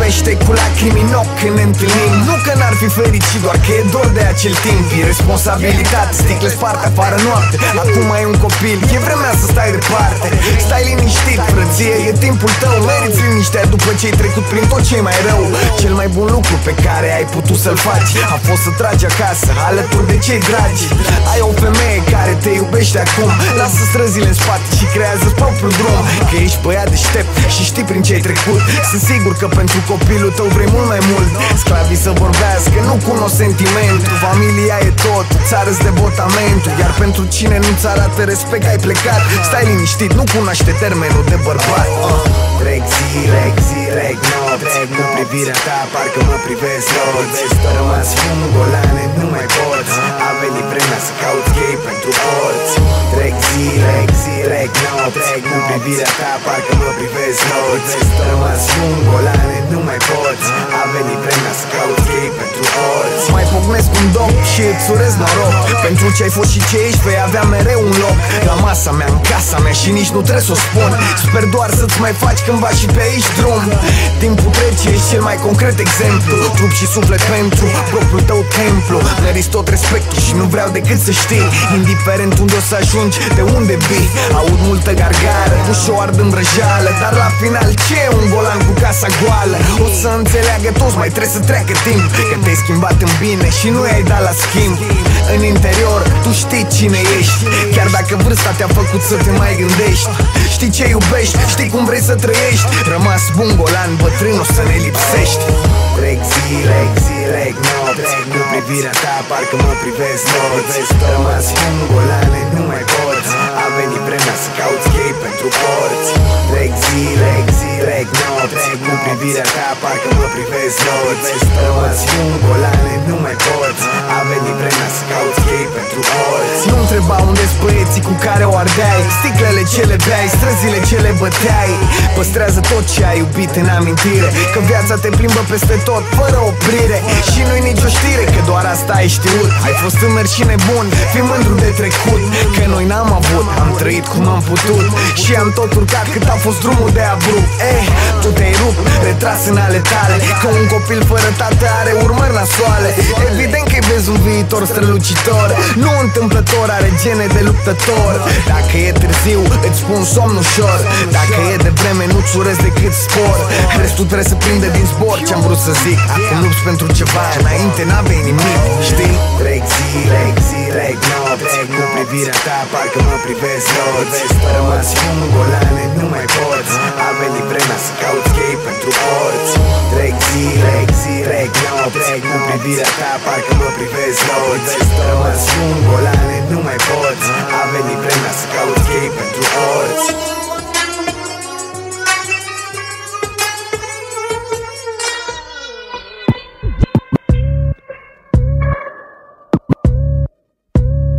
amestec cu lacrimi în ochi când ne întâlnim. Nu că n-ar fi fericit, doar că e dor de acel timp. Irresponsabilitate, sticle sparte afară noapte. Acum ai un copil, e vremea să stai departe. Stai liniștit, frăție, e timpul tău. Meriți liniștea după ce ai trecut prin tot ce-i mai rău. Cel mai bun lucru pe care ai putut să-l faci a fost să tragi acasă, alături de cei dragi. Ai o femeie care te iubește acum. Lasă străzile în spate și creează propriul drum. Că ești băiat deștept și știi prin ce ai trecut. Sunt sigur că pentru copilul tău vrei mult mai mult. Sclavii să vorbească, nu cunosc sentimentul. Familia e tot, ți-arăți devotamentul. Iar pentru cine nu-ți arată respect ai plecat. Stai liniștit, nu cunoaște termenul de bărbat. Trec zile, nopți, cu privirea ta parcă mă privesc toți. Rămas fum, golane, nu mai poți. A venit vremea să caut chei pentru porți. Trec zile, nopți, cu privirea ta parcă mă privesc toți. Rămas fum, golane, nu mai poți. A venit vremea să caut chei pentru porți. Mai pocnesc un doc și îți urez noroc. Pentru ce ai fost și ce ești vei avea mereu un loc. La masa mea, în casa mea și nici nu trebuie să o spun. Sper doar să-ți mai faci cândva și pe aici drum. Timpul trece, ești cel mai concret exemplu. Trup și suflet pentru propriul tău templu. Meriți tot respectul și nu vreau decât să știi. Indiferent unde o să ajungi, de unde vii. Aud multă gargară, ușor ard în vrăjeală. Dar la final ce e un golan cu casa goală? O să înțeleagă toți, mai trebuie să treacă timp. Că te-ai schimbat în bine și nu i-ai dat la schimb. În interior, tu știi cine ești. Chiar dacă vârsta te-a făcut să te mai gândești. Știi ce iubești, știi cum vrei să trăiești. Rămas bun golan, bătrân o să ne lipsești. Trec zile, nopți, cu privirea ta parcă mă privesc toți. Rămas bun golane, nu mai poți. A venit vremea să cauți chei pentru porți. Trec zile, nopți, cu privirea ta parcă mă privesc toți. Rămas bun golane, nu mai poți. A venit vremea să cauți chei pentru porți. Nu întreba unde-s băieții cu care o ardeai. Sticlele ce le beai, străzile ce le băteai. Păstrează tot ce ai iubit în amintire. Că viața te plimbă peste tot, fără oprire. Și nu-i nicio știre, că doar asta ai știut. Ai fost tânăr și nebun, fii mândru de trecut. Că noi n-am avut, am trăit cum am putut. Și am tot urcat cât a fost drumul de abrupt. Tu te-ai rupt, retras în ale tale. Că un copil fără tată are urmări nasoale. Evident că-i vezi un viitor strălucitor. Nu întâmplător, are gene de luptător. Dacă e târziu, îți spun somn ușor. Dacă e de vreme, nu-ți urez decât spor. Restul trebuie să prinde din zbor ce-am vrut să zic. Acum lupți pentru ceva, înainte n-aveai nimic. Știi? Trec zile, nopți, cu privirea ta parcă mă privesc toți. Rămas fum, golane, nu mai poți. A venit vremea să cauți chei pentru porți. Trec zile, nopți, cu privirea ta parcă mă privesc toți. Rămas fum, golane, nu mai poți. A venit vremea să cauți chei pentru porți.